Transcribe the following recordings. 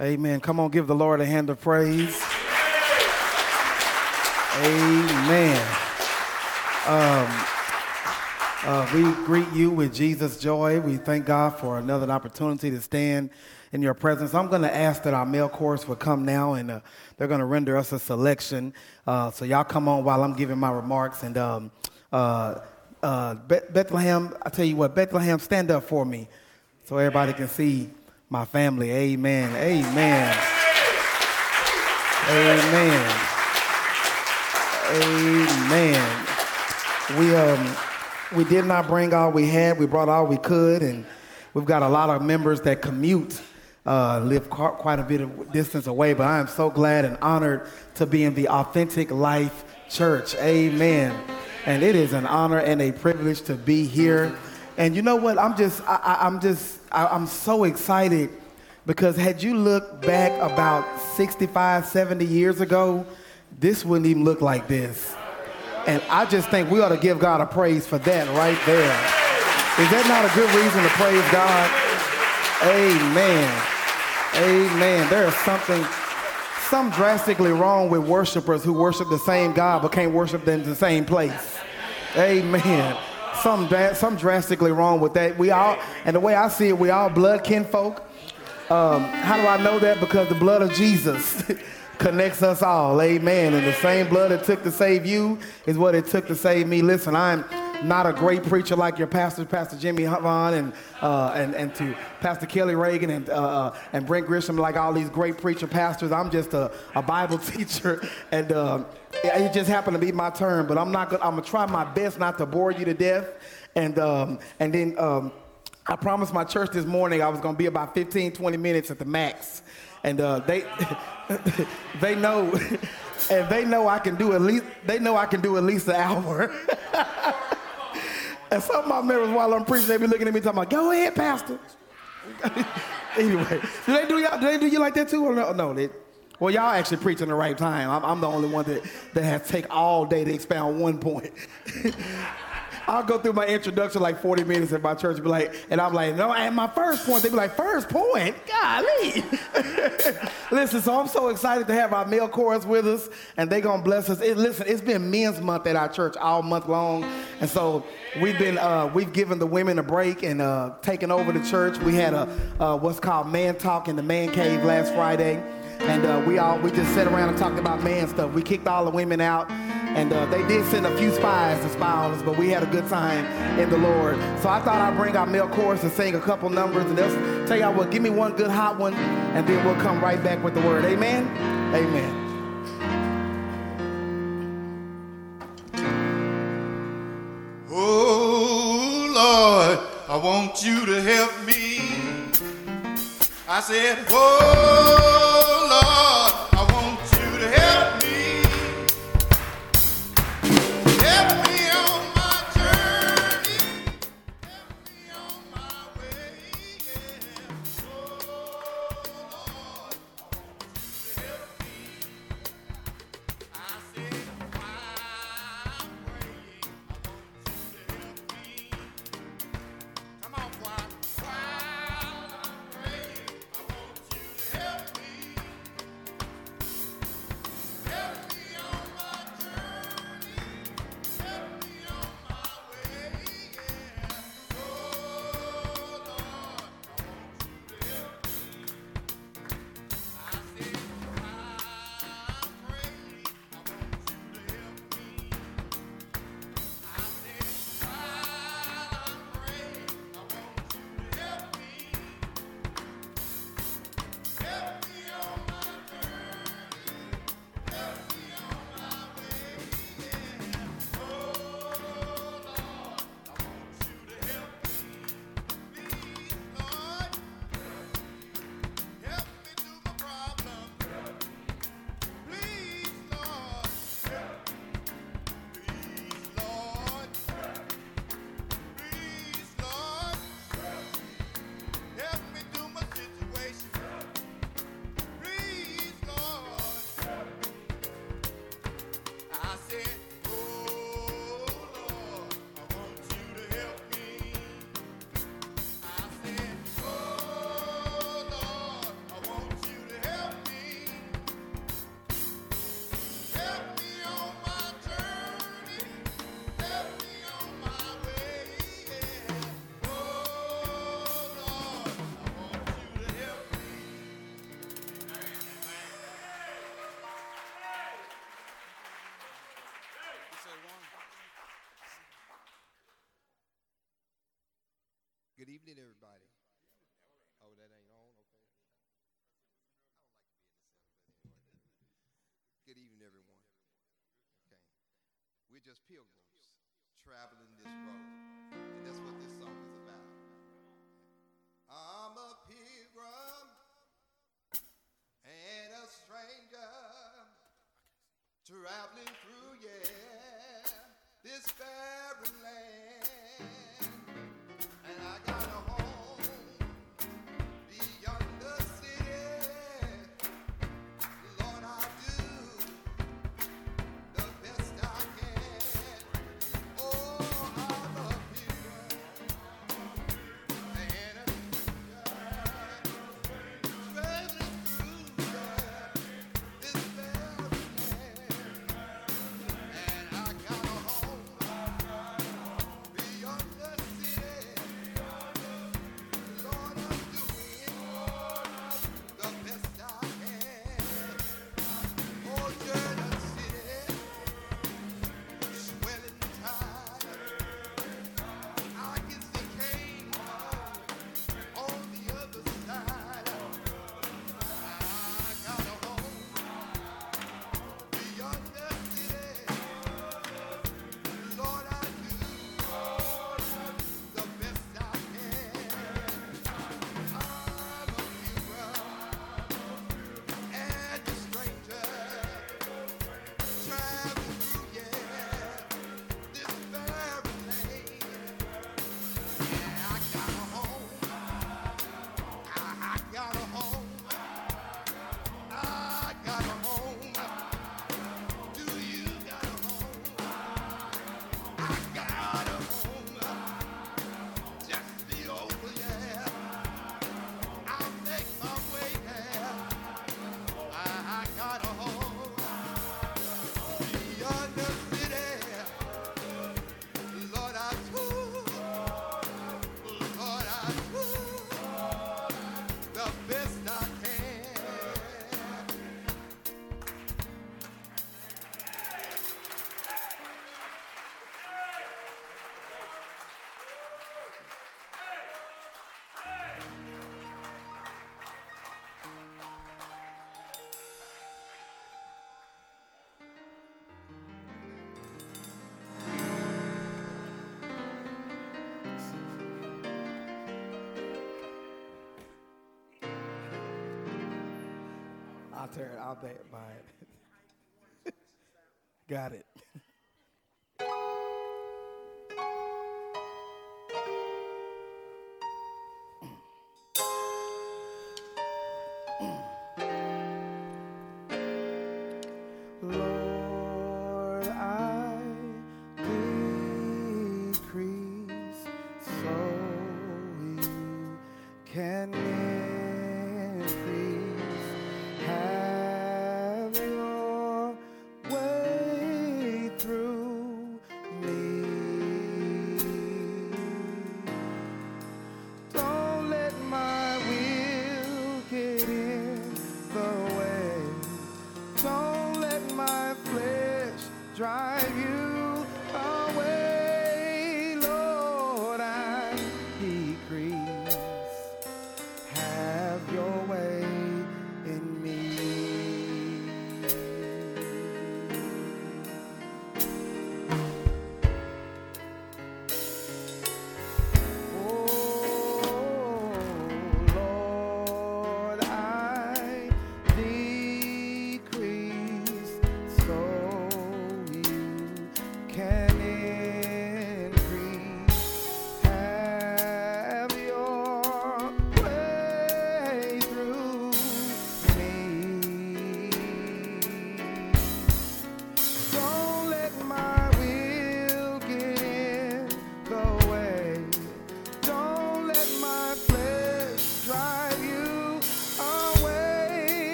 Amen. Come on, give the Lord a hand of praise. Amen. We greet you with Jesus' joy. We thank God for another opportunity to stand in your presence. I'm going to ask that our male chorus will come now, and they're going to render us a selection. So y'all come on while I'm giving my remarks. And Bethlehem, I tell you what, Bethlehem, stand up for me so everybody can see my family. Amen. Amen. Amen. Amen. We did not bring all we had. We brought all we could, and we've got a lot of members that commute, live quite a bit of distance away, but I am so glad and honored to be in the Authentic Life Church. Amen. And it is an honor and a privilege to be here. And you know what? I'm so excited because had you looked back about 65, 70 years ago, this wouldn't even look like this. And I just think we ought to give God a praise for that right there. Is that not a good reason to praise God? Amen. Amen. There is something drastically wrong with worshipers who worship the same God but can't worship in the same place. Amen. Some drastically wrong with that. We all, and the way I see it, we all blood kinfolk. How do I know that? Because the blood of Jesus connects us all. Amen. And the same blood it took to save you is what it took to save me. Listen, I'm not a great preacher like your pastor, Pastor Jimmy Vaughn, and to Pastor Kelly Reagan and Brent Grisham, like all these great preacher pastors. I'm just a Bible teacher, and it just happened to be my turn. But I'm gonna try my best not to bore you to death. And then I promised my church this morning I was gonna be about 15, 20 minutes at the max. And they know, and they know I can do at least an hour. And some of my members, while I'm preaching, they be looking at me talking about, "Go ahead, Pastor." Anyway, do they do you like that too, or no? Well, y'all actually preach in the right time. I'm the only one that has to take all day to expound one point. I'll go through my introduction like 40 minutes at my church and be like, and I'm like, no, and my first point, they be like, first point? Golly. Listen, so I'm so excited to have our male chorus with us, and they gonna bless us. Listen, it's been Men's Month at our church all month long, and so we've given the women a break and taken over the church. We had a what's called Man Talk in the Man Cave last Friday, and we just sat around and talked about man stuff. We kicked all the women out. And they did send a few spies to spy on us, but we had a good time in the Lord. So I thought I'd bring our male chorus and sing a couple numbers, and they'll tell y'all what, give me one good hot one, and then we'll come right back with the word. Amen? Amen. Oh, Lord, I want you to help me. I said, oh, Lord, I want you to help me. Help me on my journey. Help me on my way. Yeah. Oh, Lord, I want you to help me. I said, while I'm praying, I want you to help me. Come on, choir. While I'm praying, I want you to help me. evening, everybody. Oh, that ain't on? Okay. I don't like to be in the center, but anyway. Good evening, everyone. Okay. We're just pilgrims traveling this road. And that's what this song is about. I'm a pilgrim and a stranger traveling through, this barren land. And I got a home beyond the city. Lord, I do the best I can. Oh, I'm a pilgrim and a traveling through, this barren land. And I got a home beyond the city. Lord, I'm doing the best I can. Oh, Jordan City, swelling tide. I can see Cain on the other side. I got a home beyond the city. Lord, I do the best I can. I'm a pilgrim and a stranger, traveling through, this barren land. Yeah, I got a home. I got a home. I got a home. Do you got a home? I got a home. Just be over, I'll make my way there. I got a home beyond the city. Lord, I do. Lord, I do the best I can. I'll buy it. Got it. Lord, I decrease so you can increase. Have your way through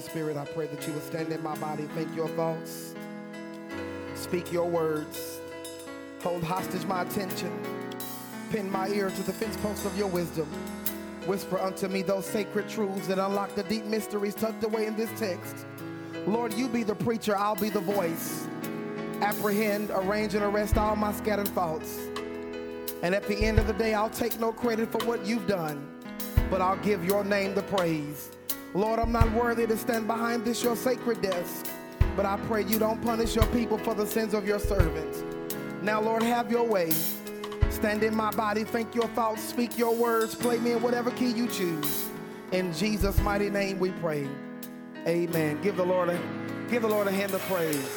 Spirit, I pray that you would stand in my body, think your thoughts, speak your words, hold hostage my attention, pin my ear to the fence post of your wisdom. Whisper unto me those sacred truths that unlock the deep mysteries tucked away in this text. Lord, you be the preacher, I'll be the voice. Apprehend, arrange, and arrest all my scattered thoughts. And at the end of the day, I'll take no credit for what you've done, but I'll give your name the praise. Lord, I'm not worthy to stand behind this, your sacred desk, but I pray you don't punish your people for the sins of your servants. Now, Lord, have your way. Stand in my body, think your thoughts, speak your words, play me in whatever key you choose. In Jesus' mighty name we pray. Amen. Give the Lord a hand of praise.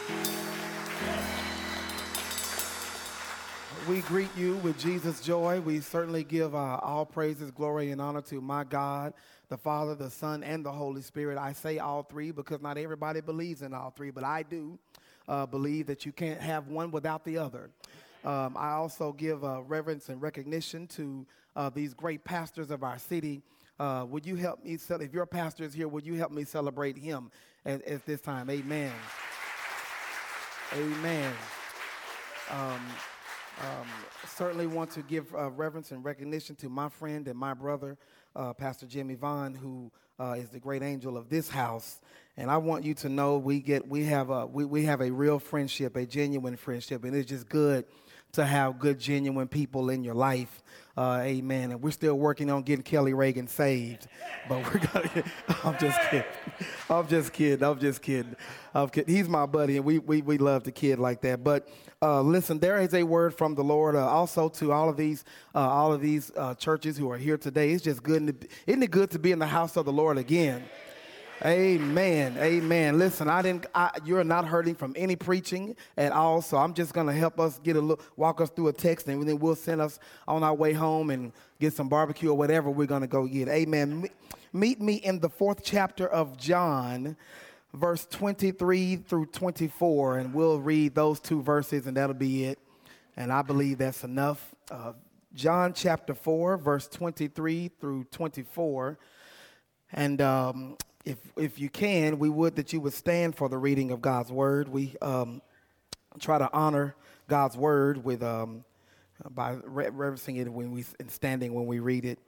We greet you with Jesus' joy. We certainly give all praises, glory, and honor to my God, the Father, the Son, and the Holy Spirit. I say all three because not everybody believes in all three, but I do believe that you can't have one without the other. I also give reverence and recognition to these great pastors of our city. Would you help me, if your pastor is here, would you help me celebrate him at this time? Amen. Amen. Certainly want to give reverence and recognition to my friend and my brother, Pastor Jimmy Vaughn, who is the great angel of this house. And I want you to know we have a real friendship, a genuine friendship, and it's just good to have good, genuine people in your life. Amen. And we're still working on getting Kelly Reagan saved, but we're gonna. I'm just kidding. He's my buddy, and we love the kid like that. But listen, there is a word from the Lord also to all of these churches who are here today. It's just good. Isn't it good to be in the house of the Lord again? Amen. Amen. Listen, you're not hurting from any preaching at all, so I'm just going to help us walk us through a text, and then we'll send us on our way home and get some barbecue or whatever we're going to go get. Amen. Meet me in the 4th chapter of John, verse 23 through 24, and we'll read those two verses, and that'll be it. And I believe that's enough. John chapter 4, verse 23 through 24. And if you can, we would that you would stand for the reading of God's word. We try to honor God's word with by reverencing it and standing when we read it.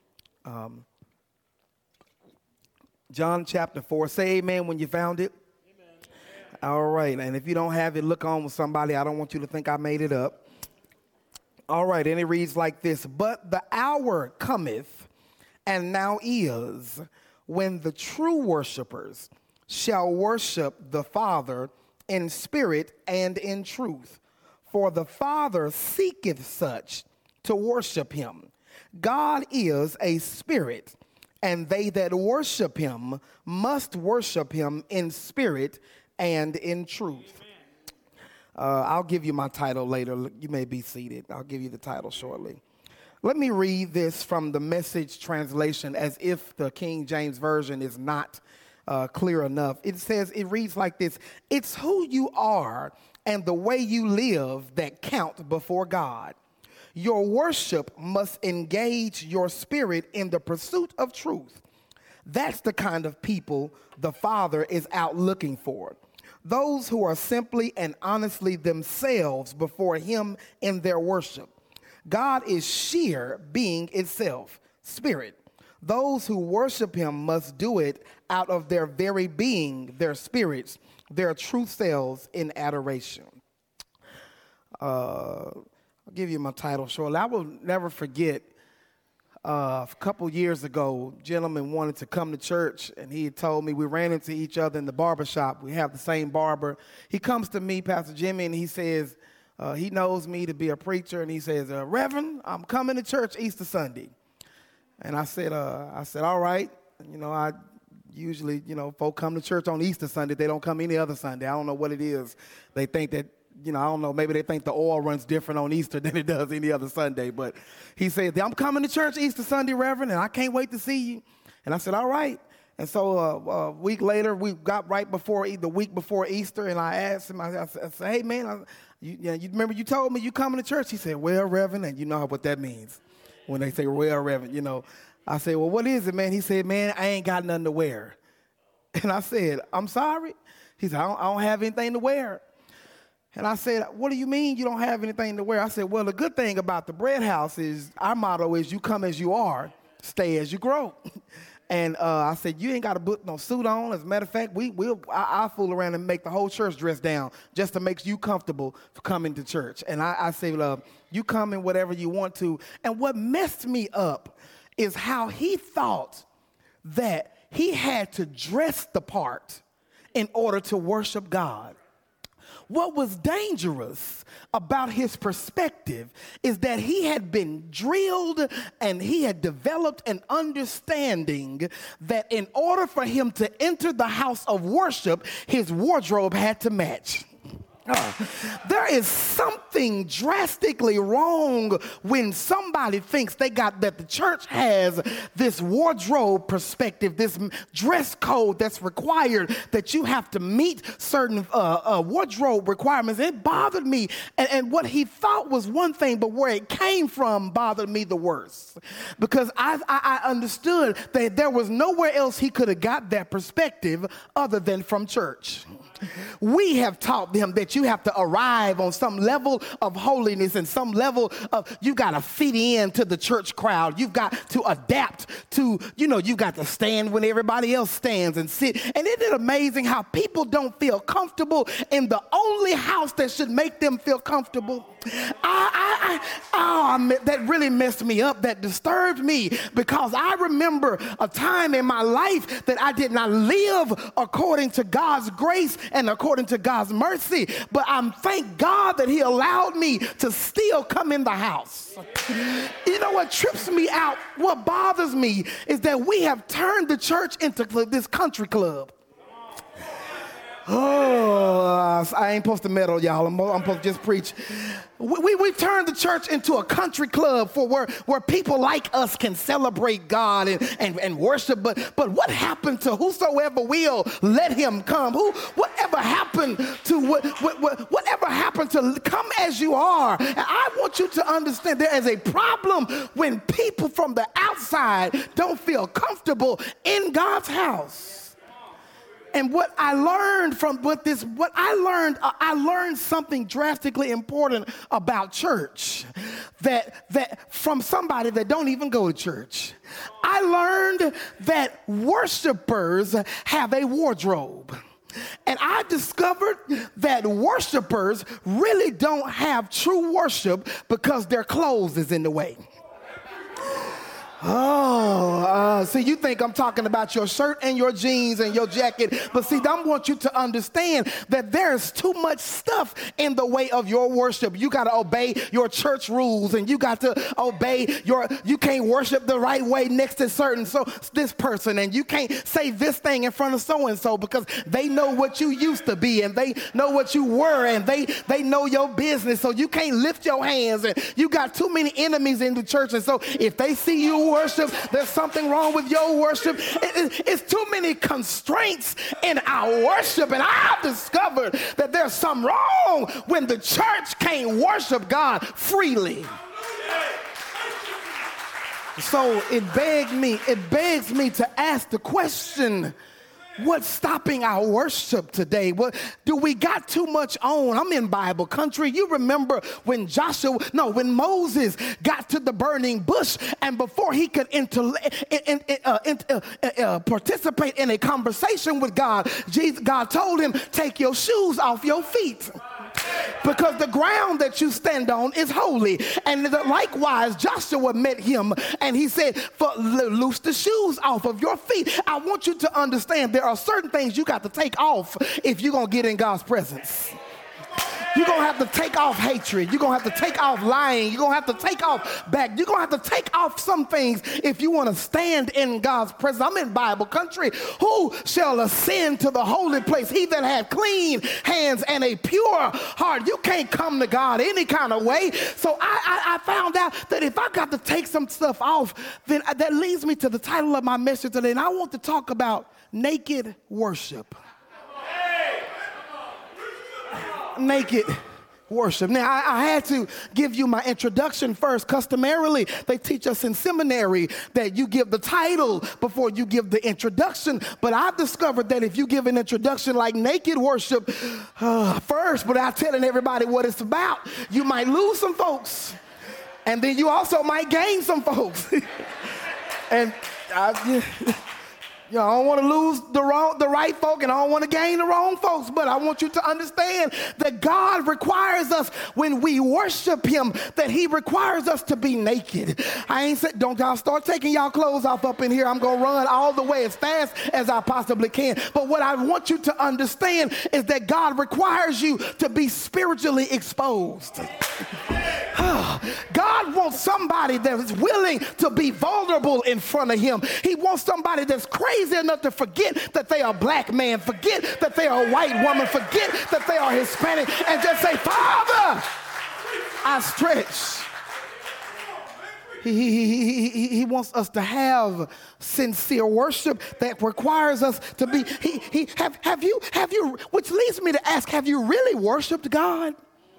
John chapter 4. Say amen when you found it. Amen. All right. And if you don't have it, look on with somebody. I don't want you to think I made it up. All right. And it reads like this. But the hour cometh, and now is, when the true worshipers shall worship the Father in spirit and in truth. For the Father seeketh such to worship him. God is a spirit, and they that worship him must worship him in spirit and in truth. I'll give you my title later. You may be seated. I'll give you the title shortly. Let me read this from the Message translation, as if the King James Version is not clear enough. It reads like this. It's who you are and the way you live that count before God. Your worship must engage your spirit in the pursuit of truth. That's the kind of people the Father is out looking for. Those who are simply and honestly themselves before him in their worship. God is sheer being itself, spirit. Those who worship him must do it out of their very being, their spirits, their true selves in adoration. I'll give you my title shortly. I will never forget a couple years ago, a gentleman wanted to come to church, and he had told me, we ran into each other in the barbershop. We have the same barber. He comes to me, Pastor Jimmy, and he says, he knows me to be a preacher, and he says, Reverend, I'm coming to church Easter Sunday. And I said, all right. I usually, folk come to church on Easter Sunday. They don't come any other Sunday. I don't know what it is. They think that, I don't know, maybe they think the oil runs different on Easter than it does any other Sunday. But he said, I'm coming to church Easter Sunday, Reverend, and I can't wait to see you. And I said, all right. And so a week later, we got the week before Easter, and I asked him, I said, hey, man, you remember you told me you coming to church? He said, well, Reverend, and you know what that means when they say, well, Reverend, I said, well, what is it, man? He said, man, I ain't got nothing to wear. And I said, I'm sorry. He said, I don't have anything to wear. And I said, what do you mean you don't have anything to wear? I said, well, the good thing about the Bread House is our motto is you come as you are, stay as you grow. And I said, you ain't got to put no suit on. As a matter of fact, I'll fool around and make the whole church dress down just to make you comfortable for coming to church. And I said, you come in whatever you want to. And what messed me up is how he thought that he had to dress the part in order to worship God. What was dangerous about his perspective is that he had been drilled and he had developed an understanding that in order for him to enter the house of worship, his wardrobe had to match. There is something drastically wrong when somebody thinks that the church has this wardrobe perspective, this dress code that's required, that you have to meet certain wardrobe requirements. It bothered me. And what he thought was one thing, but where it came from bothered me the worst. Because I understood that there was nowhere else he could have got that perspective other than from church. We have taught them that you have to arrive on some level of holiness and some level of, you got to fit in to the church crowd. You've got to adapt to, you got to stand when everybody else stands and sit. And isn't it amazing how people don't feel comfortable in the only house that should make them feel comfortable? That really messed me up. That disturbed me because I remember a time in my life that I did not live according to God's grace and according to God's mercy. But I'm thank God that he allowed me to still come in the house. You know what trips me out? What bothers me is that we have turned the church into this country club. Oh, I ain't supposed to meddle, y'all. I'm supposed to just preach. We turned the church into a country club for where people like us can celebrate God and worship. But what happened to whosoever will let him come? Whatever happened to come as you are? And I want you to understand there is a problem when people from the outside don't feel comfortable in God's house. And what I learned I learned something drastically important about church that from somebody that don't even go to church. I learned that worshipers have a wardrobe. And I discovered that worshipers really don't have true worship because their clothes is in the way. So you think I'm talking about your shirt and your jeans and your jacket, but see, I want you to understand that there's too much stuff in the way of your worship. You got to obey your church rules, and you got to obey you can't worship the right way next to this person, and you can't say this thing in front of so-and-so because they know what you used to be, and they know what you were, and they know your business, so you can't lift your hands, and you got too many enemies in the church, and so if they see you worship, there's something wrong with your worship. It's too many constraints in our worship, and I've discovered that there's something wrong when the church can't worship God freely. So it begs me to ask the question, what's stopping our worship today? Do we got too much on? I'm in Bible country. You remember when Moses got to the burning bush, and before he could participate in a conversation with God, God told him, take your shoes off your feet. Because the ground that you stand on is holy. And likewise, Joshua met him and he said, loose the shoes off of your feet. I want you to understand there are certain things you got to take off if you're going to get in God's presence. You're going to have to take off hatred. You're going to have to take off lying. You're going to have to take off back. You're going to have to take off some things if you want to stand in God's presence. I'm in Bible country. Who shall ascend to the holy place? He that had clean hands and a pure heart. You can't come to God any kind of way. So I found out that if I got to take some stuff off, then that leads me to the title of my message today. And I want to talk about naked worship. Naked worship. Now, I had to give you my introduction first. Customarily, they teach us in seminary that you give the title before you give the introduction. But I've discovered that if you give an introduction like naked worship first, without telling everybody what it's about, you might lose some folks. And then you also might gain some folks. And I don't want to lose the right folk, and I don't want to gain the wrong folks, but I want you to understand that God requires us, when we worship him, that he requires us to be naked. I ain't said, don't y'all start taking y'all clothes off up in here. I'm going to run all the way as fast as I possibly can. But what I want you to understand is that God requires you to be spiritually exposed. God wants somebody that is willing to be vulnerable in front of him. He wants somebody that's crazy enough to forget that they are a black man, forget that they are a white woman, forget that they are Hispanic, and just say, Father, I stretch. He wants us to have sincere worship that requires us to be. Have you, which leads me to ask, have you really worshiped God?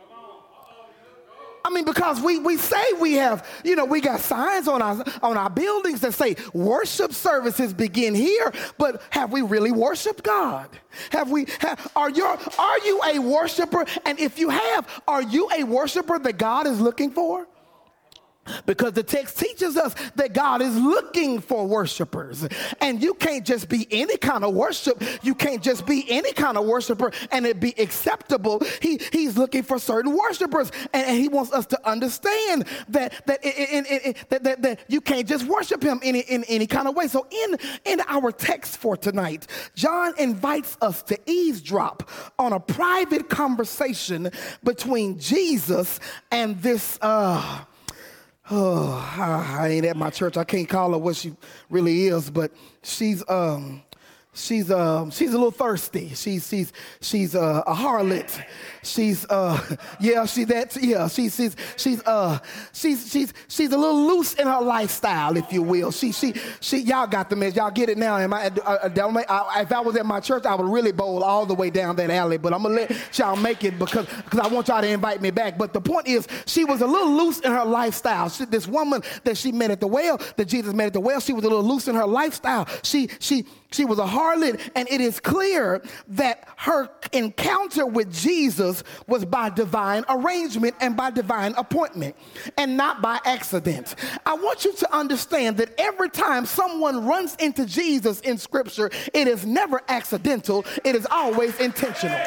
I mean, because we say we have, we got signs on our buildings that say worship services begin here, but have we really worshiped God? Are you a worshiper? And if you have, are you a worshiper that God is looking for? Because the text teaches us that God is looking for worshipers. And you can't just be any kind of worship. You can't just be any kind of worshiper and it be acceptable. He's looking for certain worshipers. And he wants us to understand that you can't just worship him in any kind of way. So in our text for tonight, John invites us to eavesdrop on a private conversation between Jesus and this I ain't at my church. I can't call her what she really is, but she's a little thirsty. She's a harlot. She's a little loose in her lifestyle, if you will. Y'all got the message. Y'all get it now. If I was at my church, I would really bowl all the way down that alley. But I'm gonna let y'all make it because I want y'all to invite me back. But the point is, she was a little loose in her lifestyle. This woman that she met at the well, that Jesus met at the well, she was a little loose in her lifestyle. She was a harlot, and it is clear that her encounter with Jesus was by divine arrangement and by divine appointment, and not by accident. I want you to understand that every time someone runs into Jesus in Scripture, it is never accidental, it is always intentional.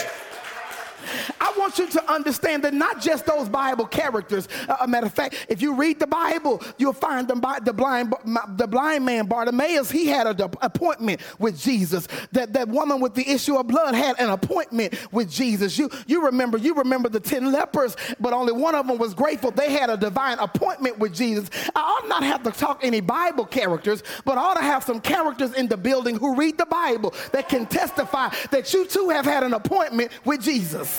I want you to understand that not just those Bible characters. A matter of fact, if you read the Bible, you'll find the blind man Bartimaeus. He had an appointment with Jesus. That woman with the issue of blood had an appointment with Jesus. You remember the 10 lepers, but only one of them was grateful. They had a divine appointment with Jesus. I ought not have to talk any Bible characters, but I ought to have some characters in the building who read the Bible that can testify that you too have had an appointment with Jesus.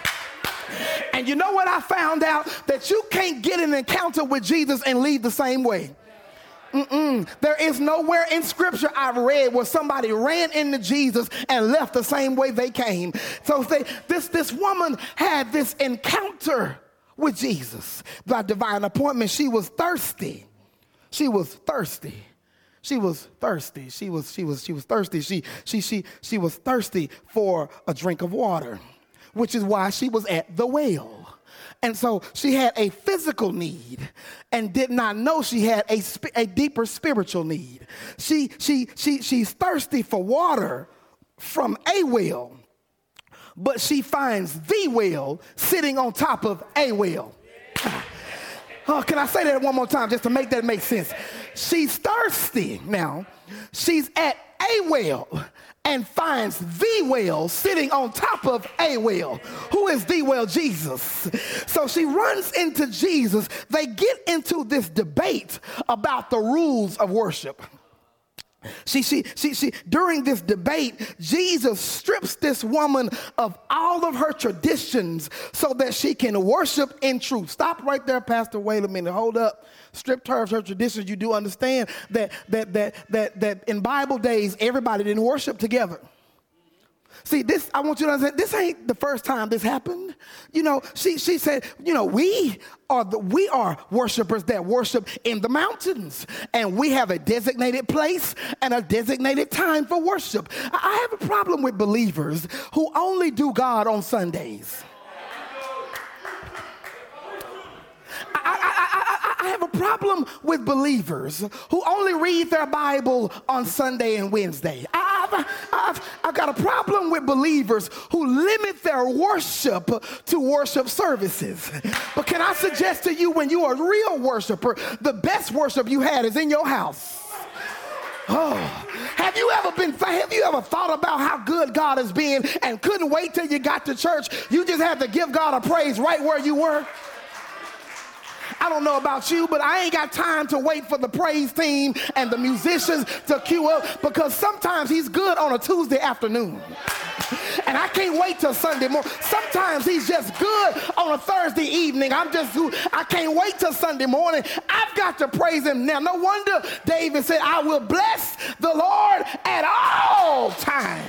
And you know what I found out? That you can't get an encounter with Jesus and leave the same way. There is nowhere in Scripture I've read where somebody ran into Jesus and left the same way they came. So this woman had this encounter with Jesus by divine appointment. She was thirsty. She was thirsty. She was thirsty. She was thirsty. She was thirsty for a drink of water, which is why she was at the well. And so she had a physical need and did not know she had a deeper spiritual need. She's thirsty for water from a well, but she finds the well sitting on top of a well. Oh, can I say that one more time just to make that make sense? She's thirsty now. She's at a well and finds the well sitting on top of a well. Who is the well? Jesus. So she runs into Jesus. They get into this debate about the rules of worship. During this debate, Jesus strips this woman of all of her traditions so that she can worship in truth. Stop right there, Pastor. Wait a minute. Hold up. Stripped her of her traditions. You do understand that in Bible days, everybody didn't worship together. See, this, I want you to understand, this ain't the first time this happened. You know, she said, you know, we are worshipers that worship in the mountains, and we have a designated place and a designated time for worship. I have a problem with believers who only do God on Sundays. I have a problem with believers who only read their Bible on Sunday and Wednesday. I've got a problem with believers who limit their worship to worship services. But can I suggest to you, when you are a real worshiper, the best worship you had is in your house. Oh, have you ever thought about how good God has been and couldn't wait till you got to church? You just had to give God a praise right where you were. I don't know about you, but I ain't got time to wait for the praise team and the musicians to cue up, because sometimes he's good on a Tuesday afternoon. And I can't wait till Sunday morning. Sometimes he's just good on a Thursday evening. I can't wait till Sunday morning. I've got to praise him now. No wonder David said, I will bless the Lord at all times.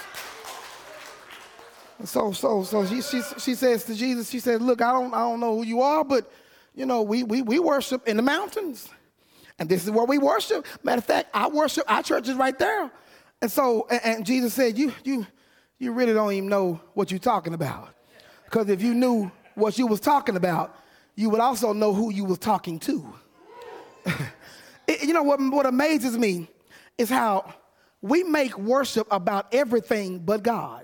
So she says to Jesus, she says, look, I don't know who you are, but you know, we worship in the mountains. And this is where we worship. Matter of fact, our church is right there. And so, and Jesus said, you really don't even know what you're talking about. Because if you knew what you was talking about, you would also know who you was talking to. You know, what amazes me is how we make worship about everything but God.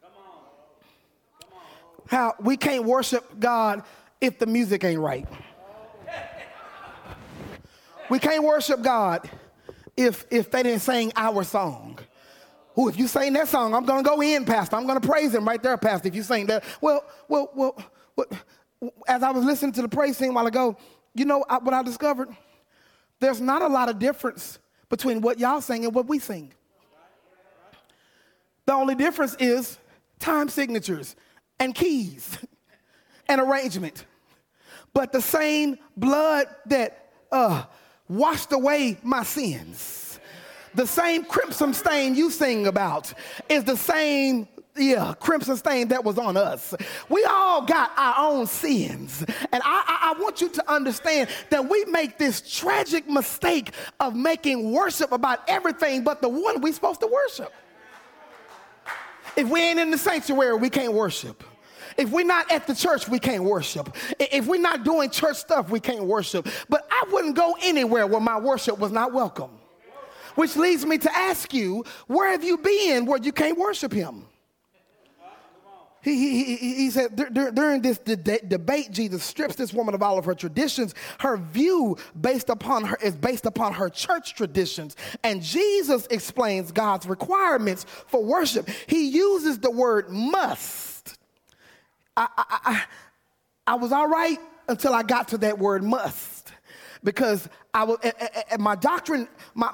How we can't worship God if the music ain't right. We can't worship God if they didn't sing our song. Ooh, if you sing that song, I'm going to go in, Pastor. I'm going to praise him right there, Pastor, if you sing that. Well, as I was listening to the praise team a while ago, you know what I discovered? There's not a lot of difference between what y'all sing and what we sing. The only difference is time signatures and keys and arrangement. But the same blood that washed away my sins, the same crimson stain you sing about is the same crimson stain that was on us. We all got our own sins. And I want you to understand that we make this tragic mistake of making worship about everything but the one we're supposed to worship. If we ain't in the sanctuary, we can't worship. If we're not at the church, we can't worship. If we're not doing church stuff, we can't worship. But I wouldn't go anywhere where my worship was not welcome. Which leads me to ask you, where have you been where you can't worship him? He said during this debate, Jesus strips this woman of all of her traditions. Her view is based upon her church traditions. And Jesus explains God's requirements for worship. He uses the word must. I was all right until I got to that word must, because I was my doctrine,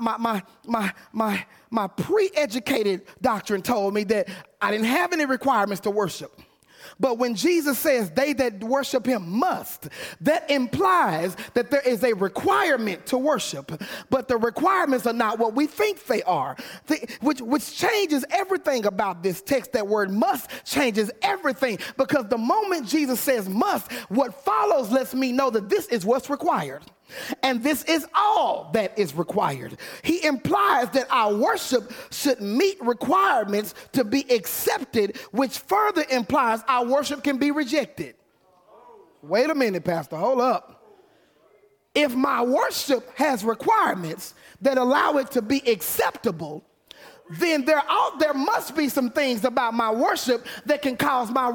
my pre-educated doctrine told me that I didn't have any requirements to worship. But when Jesus says they that worship him must, that implies that there is a requirement to worship. But the requirements are not what we think they are, which changes everything about this text. That word must changes everything, because the moment Jesus says must, what follows lets me know that this is what's required. And this is all that is required. He implies that our worship should meet requirements to be accepted, which further implies our worship can be rejected. Wait a minute, Pastor, hold up. If my worship has requirements that allow it to be acceptable, then there must be some things about my worship that can cause my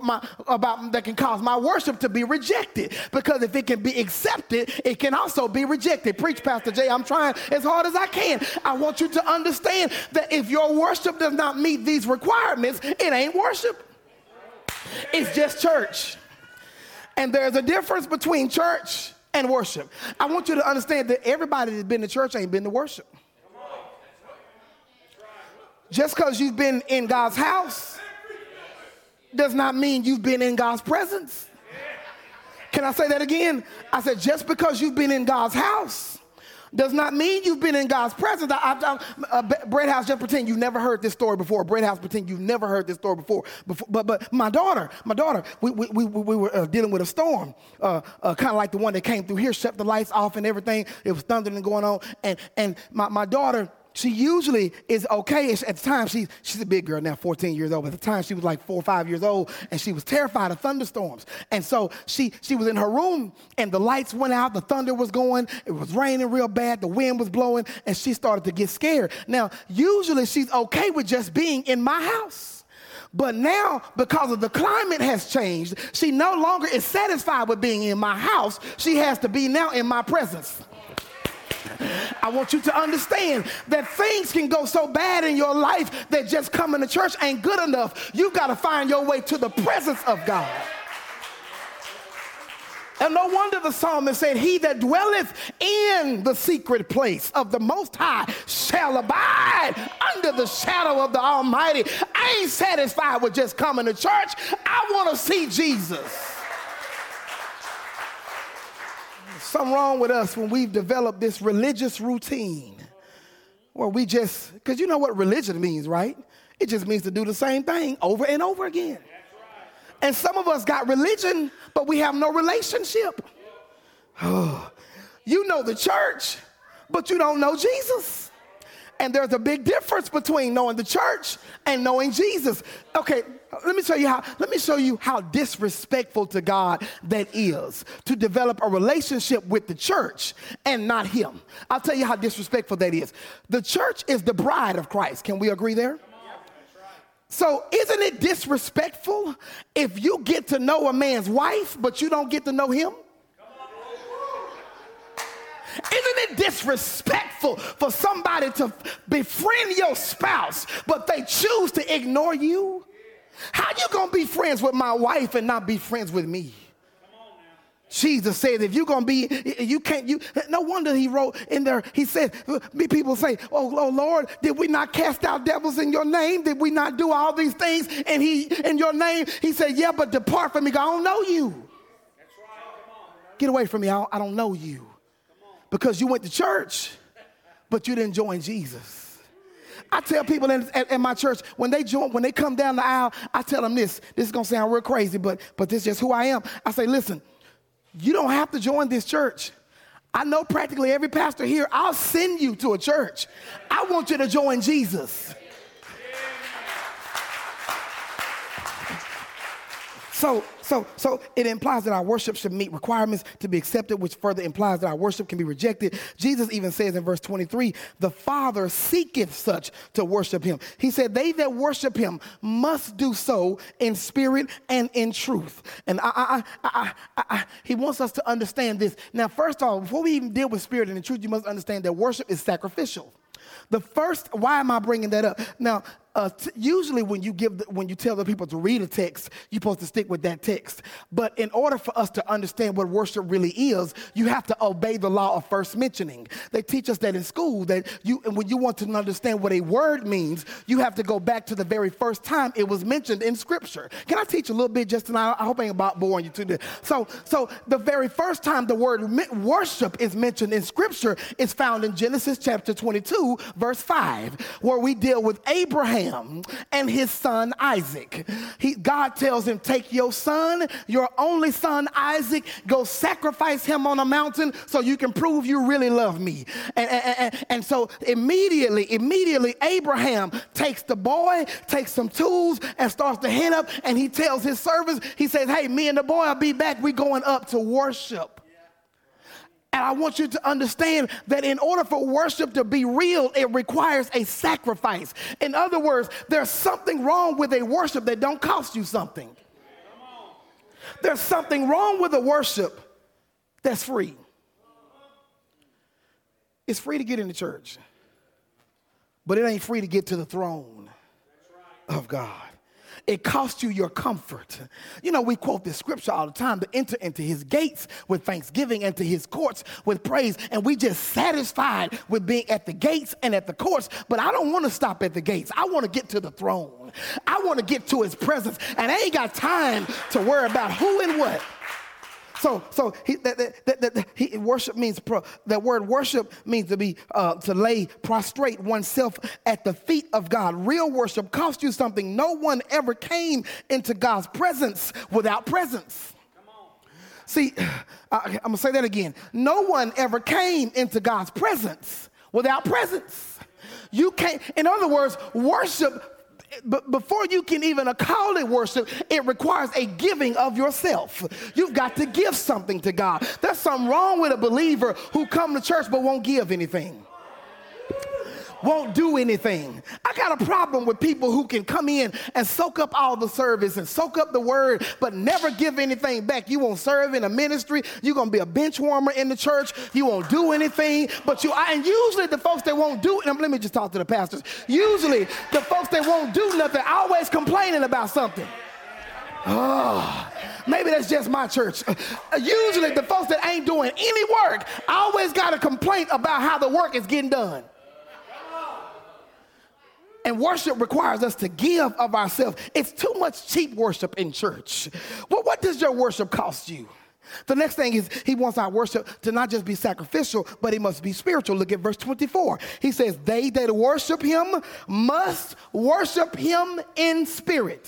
worship to be rejected. Because if it can be accepted, it can also be rejected. Preach, Pastor Jay. I'm trying as hard as I can. I want you to understand that if your worship does not meet these requirements, it ain't worship. It's just church. And there's a difference between church and worship. I want you to understand that everybody that's been to church ain't been to worship. Just because you've been in God's house does not mean you've been in God's presence. Can I say that again? I said, just because you've been in God's house Does not mean you've been in God's presence. Bread House, just pretend you never heard this story before. Bread House, pretend you've never heard this story before. But my daughter, we were dealing with a storm, kind of like the one that came through here, shut the lights off and everything. It was thundering and going on. And my daughter, she usually is okay. At the time, she's a big girl now, 14 years old. At the time, she was like 4 or 5 years old, and she was terrified of thunderstorms. And so she was in her room, and the lights went out, the thunder was going, it was raining real bad, the wind was blowing, and she started to get scared. Now, usually she's okay with just being in my house. But now, because of the climate has changed, she no longer is satisfied with being in my house. She has to be now in my presence. I want you to understand that things can go so bad in your life that just coming to church ain't good enough. You've got to find your way to the presence of God. And no wonder the psalmist said, he that dwelleth in the secret place of the Most High shall abide under the shadow of the Almighty. I ain't satisfied with just coming to church. I want to see Jesus. Something wrong with us when we've developed this religious routine where we just, because you know what religion means, right? It just means to do the same thing over and over again. And some of us got religion, but we have no relationship. Oh, you know the church, but you don't know Jesus. And there's a big difference between knowing the church and knowing Jesus. Okay, let me show you how disrespectful to God that is to develop a relationship with the church and not him. I'll tell you how disrespectful that is. The church is the bride of Christ. Can we agree there? So isn't it disrespectful if you get to know a man's wife, but you don't get to know him? Isn't it disrespectful for somebody to befriend your spouse, but they choose to ignore you? How you gonna be friends with my wife and not be friends with me? Jesus said, if you're going to be, no wonder he wrote in there, he said, people say, oh Lord, did we not cast out devils in your name? Did we not do all these things in your name? He said, yeah, but depart from me, I don't know you. That's right. Get away from me, I don't know you. Because you went to church, but you didn't join Jesus. I tell people in my church, when they come down the aisle, I tell them this is going to sound real crazy, but this is just who I am. I say, listen, you don't have to join this church. I know practically every pastor here. I'll send you to a church. I want you to join Jesus. So it implies that our worship should meet requirements to be accepted, which further implies that our worship can be rejected. Jesus even says in verse 23, the Father seeketh such to worship him. He said, they that worship him must do so in spirit and in truth. And he wants us to understand this. Now, first of all, before we even deal with spirit and in truth, you must understand that worship is sacrificial. Why am I bringing that up? Now, usually when you tell the people to read a text, you're supposed to stick with that text. But in order for us to understand what worship really is, you have to obey the law of first mentioning. They teach us that in school, that when you want to understand what a word means, you have to go back to the very first time it was mentioned in Scripture. Can I teach a little bit just tonight? I hope I ain't about boring you too much. So the very first time the word worship is mentioned in Scripture is found in Genesis chapter 22, verse 5, where we deal with Abraham and his son Isaac. God tells him, take your son, your only son Isaac, go sacrifice him on a mountain so you can prove you really love me. And so immediately Abraham takes the boy, takes some tools and starts to head up, and he tells his servants, he says, hey, me and the boy will be back. We're going up to worship. And I want you to understand that in order for worship to be real, it requires a sacrifice. In other words, there's something wrong with a worship that don't cost you something. There's something wrong with a worship that's free. It's free to get into church, but it ain't free to get to the throne of God. It costs you your comfort. You know, we quote this scripture all the time, to enter into his gates with thanksgiving and to his courts with praise. And we just satisfied with being at the gates and at the courts. But I don't want to stop at the gates. I want to get to the throne. I want to get to his presence. And I ain't got time to worry about who and what. Worship means, that word worship means to be, to lay prostrate oneself at the feet of God. Real worship costs you something. No one ever came into God's presence without presence. See, I'm going to say that again. No one ever came into God's presence without presence. You can't, in other words, worship, before you can even call it worship, it requires a giving of yourself. You've got to give something to God. There's something wrong with a believer who come to church but won't give anything. Won't do anything. I got a problem with people who can come in and soak up all the service and soak up the word, but never give anything back. You won't serve in a ministry. You're going to be a bench warmer in the church. You won't do anything, and usually the folks that won't do, and let me just talk to the pastors. Usually the folks that won't do nothing always complaining about something. Oh, maybe that's just my church. Usually the folks that ain't doing any work always got a complaint about how the work is getting done. And worship requires us to give of ourselves. It's too much cheap worship in church. Well, what does your worship cost you? The next thing is he wants our worship to not just be sacrificial, but it must be spiritual. Look at verse 24. He says, they that worship him must worship him in spirit.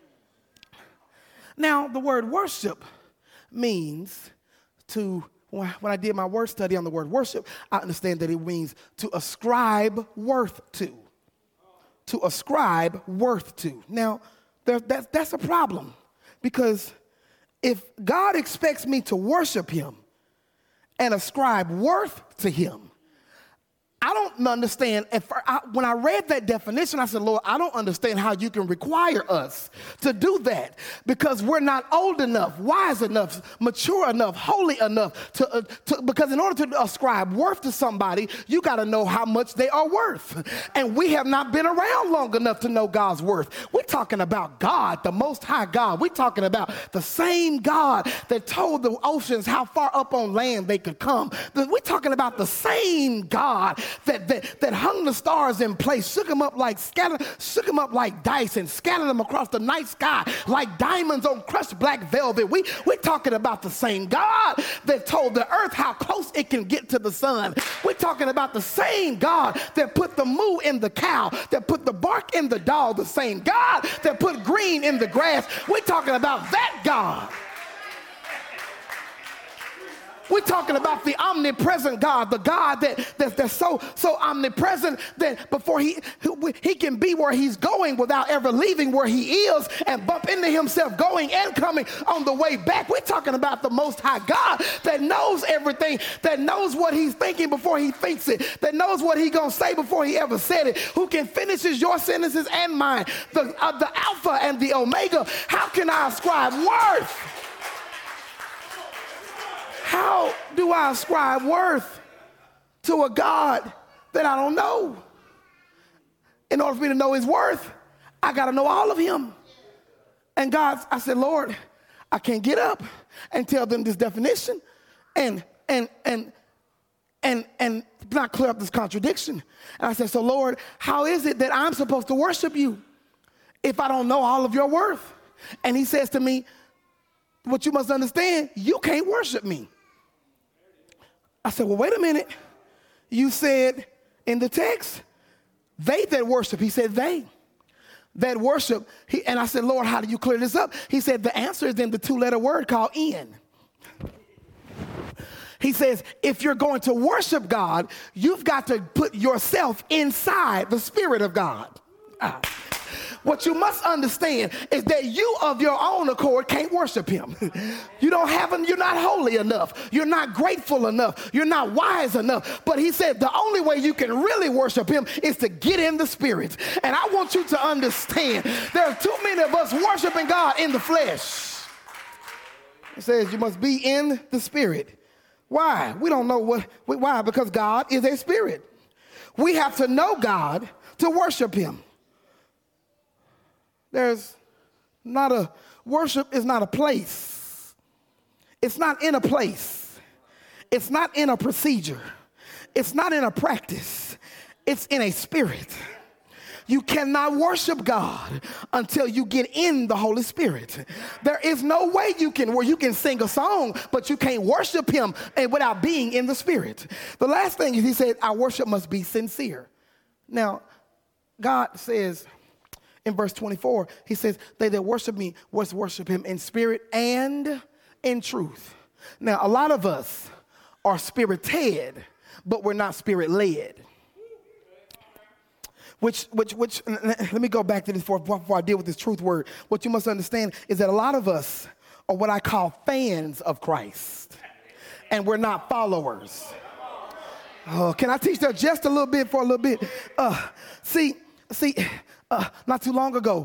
Now, the word worship means to, when I did my word study on the word worship, I understand that it means to ascribe worth to. To ascribe worth to. Now, that's a problem, because if God expects me to worship him and ascribe worth to him, I don't understand. When I read that definition, I said, Lord, I don't understand how you can require us to do that, because we're not old enough, wise enough, mature enough, holy enough because in order to ascribe worth to somebody, you got to know how much they are worth. And we have not been around long enough to know God's worth. We're talking about God, the Most High God. We're talking about the same God that told the oceans how far up on land they could come. We're talking about the same God that hung the stars in place, shook them up like dice, and scattered them across the night sky like diamonds on crushed black velvet. We're talking about the same God that told the earth how close it can get to the sun. We're talking about the same God that put the moo in the cow, that put the bark in the dog, the same God that put green in the grass. We're talking about that God. We're talking about the omnipresent God, the God that's so omnipresent that before he can be where he's going without ever leaving where he is, and bump into himself going and coming on the way back. We're talking about the Most High God that knows everything, that knows what he's thinking before he thinks it, that knows what he's going to say before he ever said it, who can finishes your sentences and mine, the Alpha and the Omega. How can I ascribe worth? How do I ascribe worth to a God that I don't know? In order for me to know his worth, I got to know all of him. And I said, Lord, I can't get up and tell them this definition and not clear up this contradiction. And I said, so Lord, how is it that I'm supposed to worship you if I don't know all of your worth? And he says to me, what you must understand, you can't worship me. I said, well, wait a minute. You said in the text, they that worship. He said they that worship. And I said, Lord, how do you clear this up? He said, the answer is in the two-letter word called in. He says, if you're going to worship God, you've got to put yourself inside the Spirit of God. What you must understand is that you of your own accord can't worship him. You're not holy enough. You're not grateful enough. You're not wise enough. But he said the only way you can really worship him is to get in the spirit. And I want you to understand there are too many of us worshiping God in the flesh. It says you must be in the spirit. Why? We don't know why, because God is a spirit. We have to know God to worship him. Worship is not a place. It's not in a place. It's not in a procedure. It's not in a practice. It's in a spirit. You cannot worship God until you get in the Holy Spirit. There is no way you can sing a song, but you can't worship him without being in the Spirit. The last thing is he said, our worship must be sincere. Now, God says in verse 24, he says, they that worship me must worship him in spirit and in truth. Now, a lot of us are spirited, but we're not spirit-led. Which, let me go back to this before I deal with this truth word. What you must understand is that a lot of us are what I call fans of Christ, and we're not followers. Oh, can I teach that just a little bit for a little bit? Not too long ago,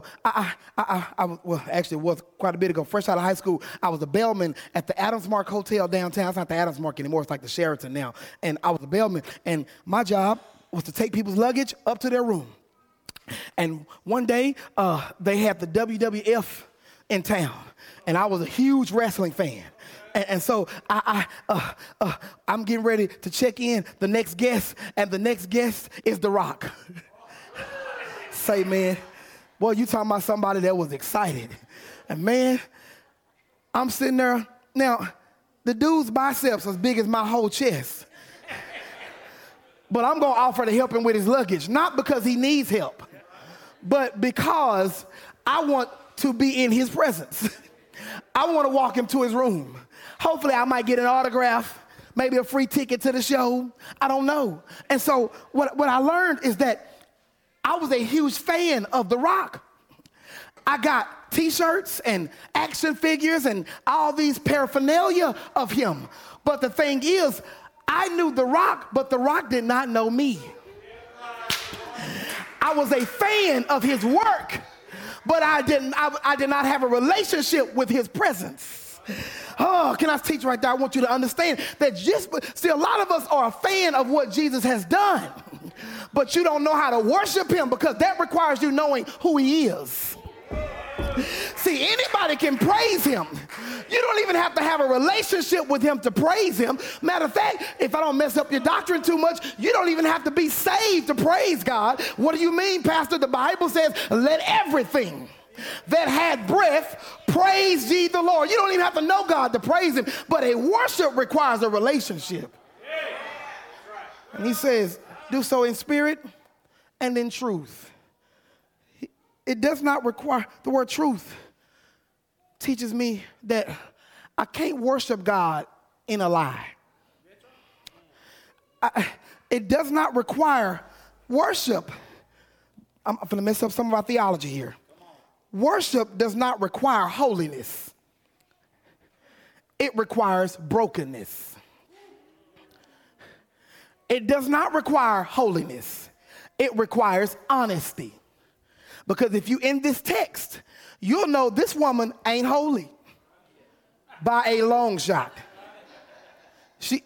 it was quite a bit ago, fresh out of high school, I was a bellman at the Adams Mark Hotel downtown. It's not the Adams Mark anymore, it's like the Sheraton now. And I was a bellman, and my job was to take people's luggage up to their room. And one day, they had the WWF in town, and I was a huge wrestling fan. And so I'm getting ready to check in the next guest, and the next guest is The Rock. Say, man, boy, you talking about somebody that was excited. And man, I'm sitting there. Now, the dude's biceps as big as my whole chest. But I'm going to offer to help him with his luggage, not because he needs help, but because I want to be in his presence. I want to walk him to his room. Hopefully, I might get an autograph, maybe a free ticket to the show. I don't know. And so what I learned is that I was a huge fan of The Rock. I got T-shirts and action figures and all these paraphernalia of him. But the thing is, I knew The Rock, but The Rock did not know me. I was a fan of his work, but I did not have a relationship with his presence. Oh, can I teach right there? I want you to understand that a lot of us are a fan of what Jesus has done, but you don't know how to worship him because that requires you knowing who he is. See, anybody can praise him. You don't even have to have a relationship with him to praise him. Matter of fact, if I don't mess up your doctrine too much, you don't even have to be saved to praise God. What do you mean, Pastor? The Bible says, let everything that had breath praise ye the Lord. You don't even have to know God to praise him, but a worship requires a relationship. And he says, do so in spirit and in truth. It does not require, the word truth teaches me that I can't worship God in a lie. It does not require worship. I'm going to mess up some of our theology here. Worship does not require holiness. It requires brokenness. It does not require holiness. It requires honesty. Because if you in this text, you'll know this woman ain't holy by a long shot. She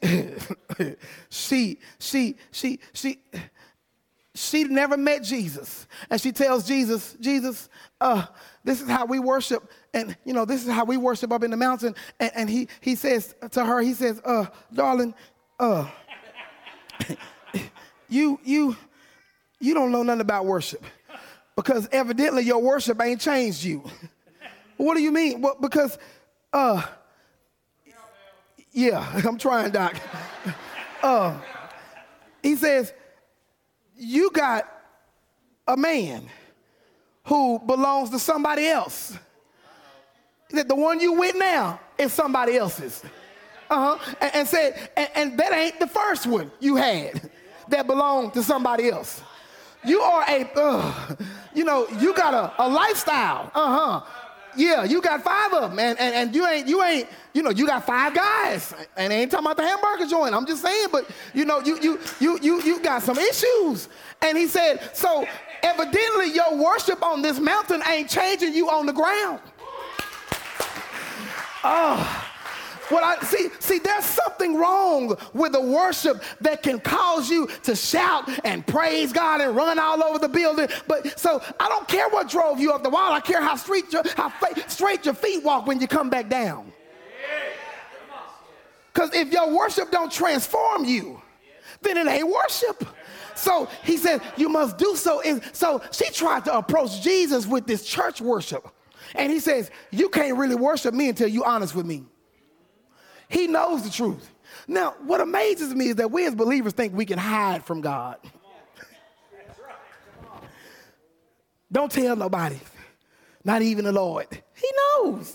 never met Jesus. And she tells Jesus, this is how we worship. And, this is how we worship up in the mountain. And he says to her, he says, darling, you don't know nothing about worship. Because evidently your worship ain't changed you. What do you mean? Well, because, yeah, I'm trying, Doc. He says, you got a man who belongs to somebody else. That the one you with now is somebody else's. And said, and that ain't the first one you had that belonged to somebody else. You are you got a lifestyle. Yeah, you got 5 of them, and you ain't, you got 5 guys, and I ain't talking about the hamburger joint. I'm just saying, but you got some issues. And he said, so evidently your worship on this mountain ain't changing you on the ground. Well, see, there's something wrong with the worship that can cause you to shout and praise God and run all over the building. But so I don't care what drove you up the wall. I care how straight your feet walk when you come back down. Because if your worship don't transform you, then it ain't worship. So he said, you must do so. And so she tried to approach Jesus with this church worship. And he says, you can't really worship me until you're honest with me. He knows the truth. Now, what amazes me is that we as believers think we can hide from God. Don't tell nobody, not even the Lord. He knows.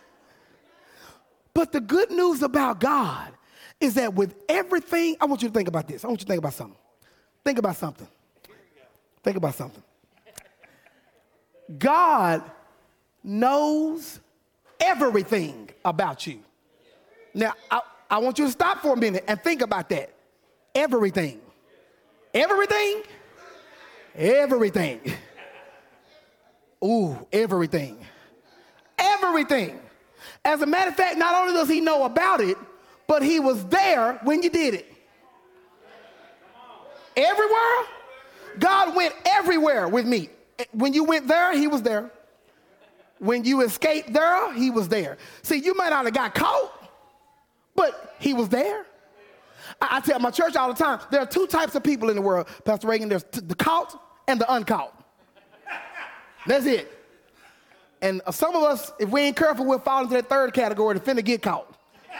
But the good news about God is that with everything, I want you to think about this. I want you to think about something. Think about something. Think about something. God knows everything about you. Now, I want you to stop for a minute and think about that. Everything. Everything? Everything. Ooh, everything. Everything. As a matter of fact, not only does he know about it, but he was there when you did it. Everywhere? God went everywhere with me. When you went there, he was there. When you escaped there, he was there. See, you might not have got caught, but he was there. I tell my church all the time, there are two types of people in the world, Pastor Reagan. There's the caught and the uncaught. That's it. And some of us, if we ain't careful, we'll fall into that third category to finna get caught.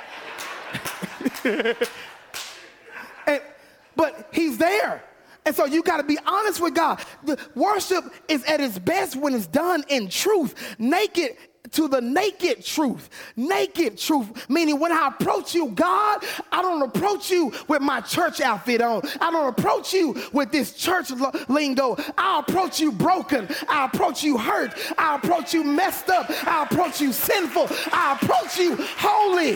But he's there. And so you got to be honest with God. The worship is at its best when it's done in truth, naked to the naked truth. Naked truth, meaning when I approach you, God, I don't approach you with my church outfit on. I don't approach you with this church lingo. I approach you broken. I approach you hurt. I approach you messed up. I approach you sinful. I approach you holy.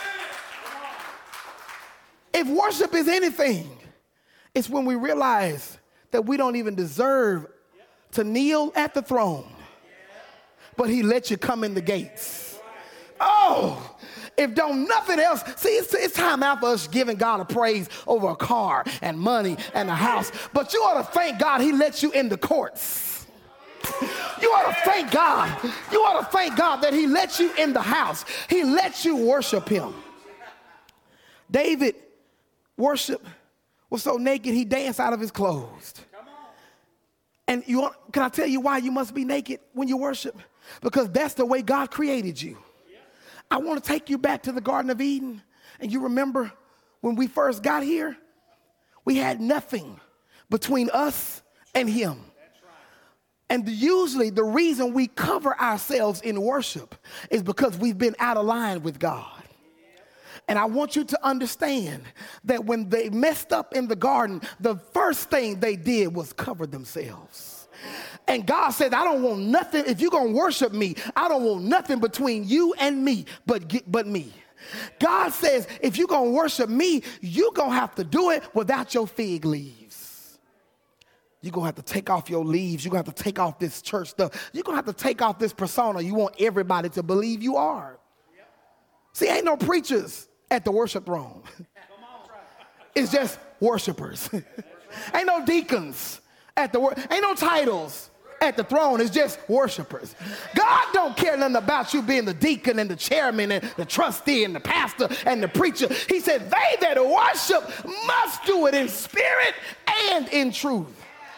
If worship is anything, it's when we realize that we don't even deserve to kneel at the throne, but he let you come in the gates. Oh, if don't nothing else, see, it's time out for us giving God a praise over a car and money and a house, but you ought to thank God he let you in the courts. You ought to thank God. You ought to thank God that he let you in the house. He let you worship him. David worship was so naked he danced out of his clothes. And can I tell you why you must be naked when you worship? Because that's the way God created you. I want to take you back to the Garden of Eden. And you remember when we first got here, we had nothing between us and him. And usually the reason we cover ourselves in worship is because we've been out of line with God. And I want you to understand that when they messed up in the garden, the first thing they did was cover themselves. And God said, I don't want nothing. If you're going to worship me, I don't want nothing between you and me but me. God says, if you're going to worship me, you're going to have to do it without your fig leaves. You're going to have to take off your leaves. You're going to have to take off this church stuff. You're going to have to take off this persona you want everybody to believe you are. See, ain't no preachers at the worship throne. It's just worshipers. Ain't no deacons at the ain't no titles at the throne. It's just worshipers. God don't care nothing about you being the deacon and the chairman and the trustee and the pastor and the preacher. He said they that worship must do it in spirit and in truth.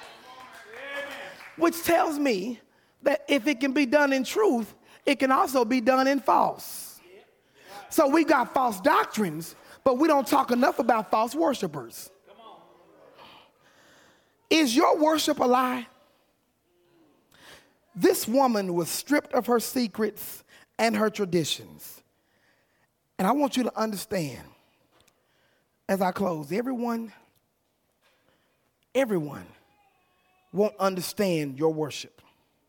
Which tells me that if it can be done in truth, it can also be done in false. So we got false doctrines, but we don't talk enough about false worshipers. Is your worship a lie? This woman was stripped of her secrets and her traditions. And I want you to understand, as I close, everyone won't understand your worship.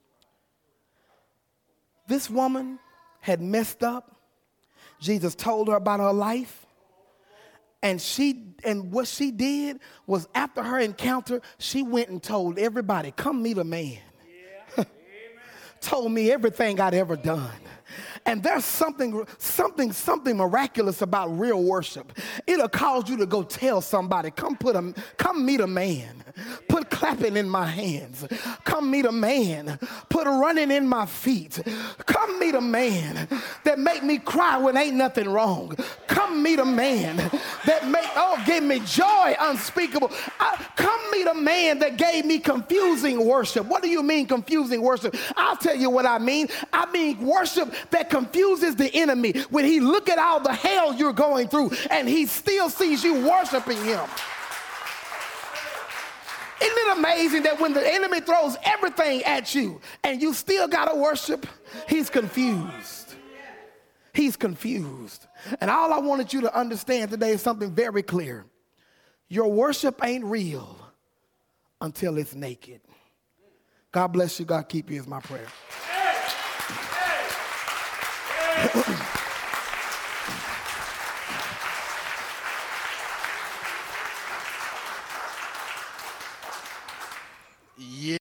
This woman had messed up. Jesus told her about her life. And what she did was after her encounter, she went and told everybody, come meet a man. Yeah. Told me everything I'd ever done. And there's something miraculous about real worship. It'll cause you to go tell somebody, come meet a man. Put clapping in my hands. Come meet a man. Put running in my feet. Come meet a man that make me cry when ain't nothing wrong. Come meet a man that gave me joy unspeakable. Come meet a man that gave me confusing worship. What do you mean confusing worship? I'll tell you what I mean. I mean worship that confuses the enemy when he look at all the hell you're going through and he still sees you worshiping him. Isn't it amazing that when the enemy throws everything at you and you still got to worship, he's confused. He's confused. And all I wanted you to understand today is something very clear. Your worship ain't real until it's naked. God bless you. God keep you is my prayer.